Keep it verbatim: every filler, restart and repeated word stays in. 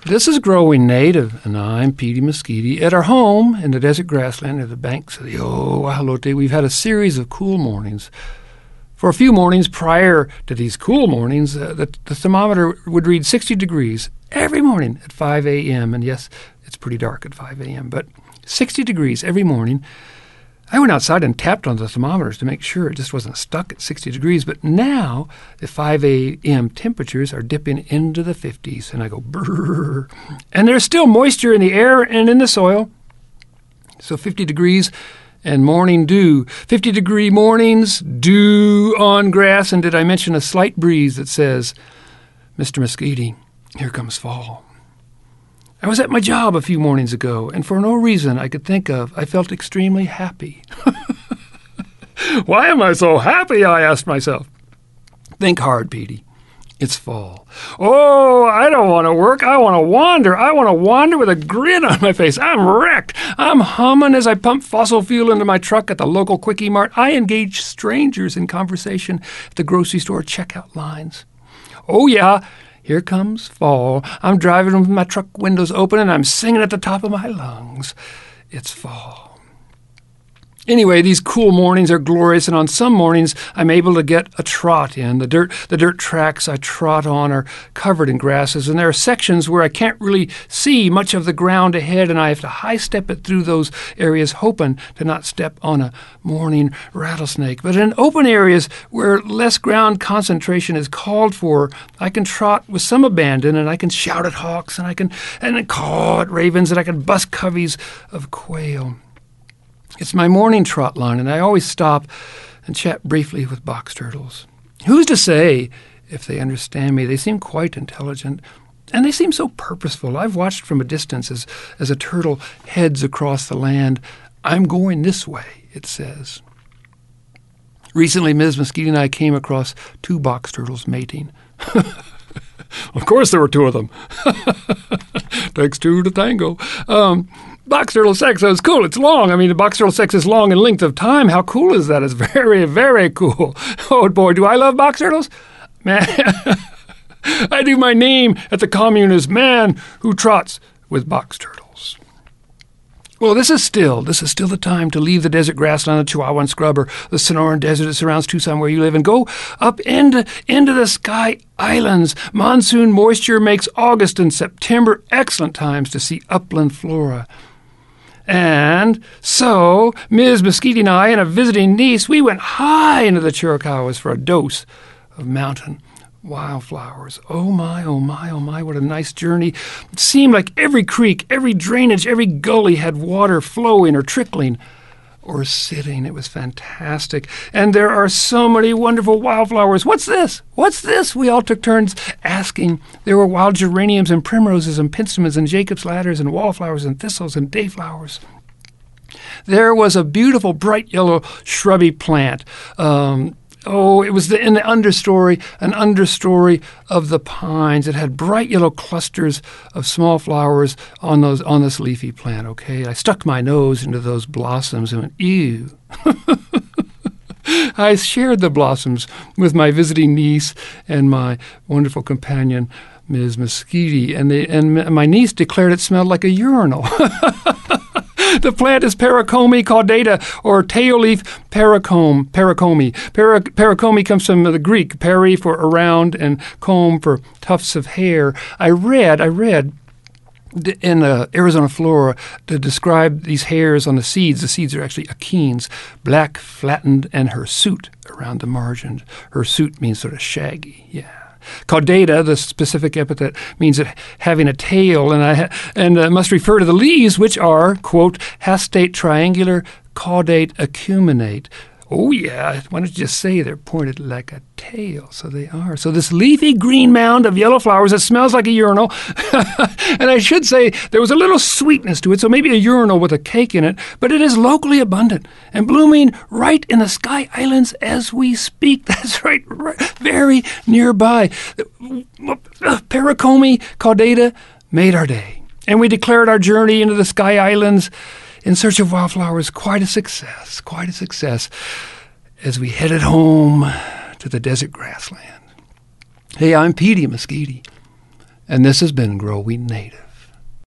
This is Growing Native, and I'm Petey Mesquite. At our home in the desert grassland near the banks of the Oahalote, we've had a series of cool mornings. For a few mornings prior to these cool mornings, uh, the, the thermometer would read sixty degrees every morning at five a.m. And yes, it's pretty dark at five a.m., but sixty degrees every morning. I went outside and tapped on the thermometers to make sure it just wasn't stuck at sixty degrees. But now the five a.m. temperatures are dipping into the fifties, and I go, brrr. And there's still moisture in the air and in the soil. So fifty degrees and morning dew. fifty-degree mornings, dew on grass. And did I mention a slight breeze that says, Mister Mesquite, here comes fall. I was at my job a few mornings ago, and for no reason I could think of, I felt extremely happy. Why am I so happy, I asked myself. Think hard, Petey. It's fall. Oh, I don't want to work. I want to wander. I want to wander with a grin on my face. I'm wrecked. I'm humming as I pump fossil fuel into my truck at the local Quickie Mart. I engage strangers in conversation at the grocery store checkout lines. Oh, yeah. Here comes fall. I'm driving with my truck windows open, and I'm singing at the top of my lungs. It's fall. Anyway, these cool mornings are glorious, and on some mornings I'm able to get a trot in. The dirt the dirt tracks I trot on are covered in grasses, and there are sections where I can't really see much of the ground ahead, and I have to high-step it through those areas, hoping to not step on a morning rattlesnake. But in open areas where less ground concentration is called for, I can trot with some abandon, and I can shout at hawks, and I can and caw at ravens, and I can bust coveys of quail. It's my morning trot line, and I always stop and chat briefly with box turtles. Who's to say if they understand me? They seem quite intelligent, and they seem so purposeful. I've watched from a distance as, as a turtle heads across the land. I'm going this way, it says. Recently, Miz Mesquite and I came across two box turtles mating. Of course there were two of them. Takes two to tango. Um... Box turtle sex, that was cool. It's long. I mean, the box turtle sex is long in length of time. How cool is that? It's very, very cool. Oh, boy, do I love box turtles? Man, I do my name at the commune as man who trots with box turtles. Well, this is still, this is still the time to leave the desert grassland of Chihuahuan Scrub or the Sonoran Desert that surrounds Tucson where you live and go up into, into the Sky Islands. Monsoon moisture makes August and September excellent times to see upland flora. And so, Miz Mesquite and I and a visiting niece, we went high into the Chiricahuas for a dose of mountain wildflowers. Oh my, oh my, oh my, what a nice journey. It seemed like every creek, every drainage, every gully had water flowing or trickling or sitting. It was fantastic. And there are so many wonderful wildflowers. What's this? What's this? We all took turns asking. There were wild geraniums and primroses and penstemons and Jacob's ladders and wallflowers and thistles and dayflowers. There was a beautiful bright yellow shrubby plant. Um, oh, it was the, in the understory, an understory of the pines. It had bright yellow clusters of small flowers on those on this leafy plant, okay? I stuck my nose into those blossoms and went, ew. I shared the blossoms with my visiting niece and my wonderful companion, Miz Mesquite, and, they, and my niece declared it smelled like a urinal. The plant is Paracombe caudata, or tail leaf paracombe, paracombe. Para, paracombe comes from the Greek, peri for around and comb for tufts of hair. I read, I read in uh, Arizona Flora to describe these hairs on the seeds. The seeds are actually achenes, black, flattened, and hirsute around the margin. Hirsute means sort of shaggy, yeah. Caudata, the specific epithet, means it having a tail, and I ha- and uh, must refer to the leaves, which are, quote, hastate triangular caudate acuminate. Oh, yeah, why don't you just say they're pointed like a tail? So they are. So this leafy green mound of yellow flowers that smells like a urinal, and I should say there was a little sweetness to it, so maybe a urinal with a cake in it, but it is locally abundant and blooming right in the Sky Islands as we speak. That's right, right very nearby. Paracombe caudata made our day, and we declared our journey into the Sky Islands in search of wildflowers quite a success, quite a success, as we headed home to the desert grassland. Hey, I'm Petey Mesquite, And this has been Grow Wheat Native.